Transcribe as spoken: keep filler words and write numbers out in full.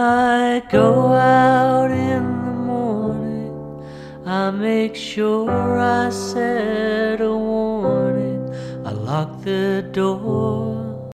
I go out in the morning, I make sure I set a warning. I lock the door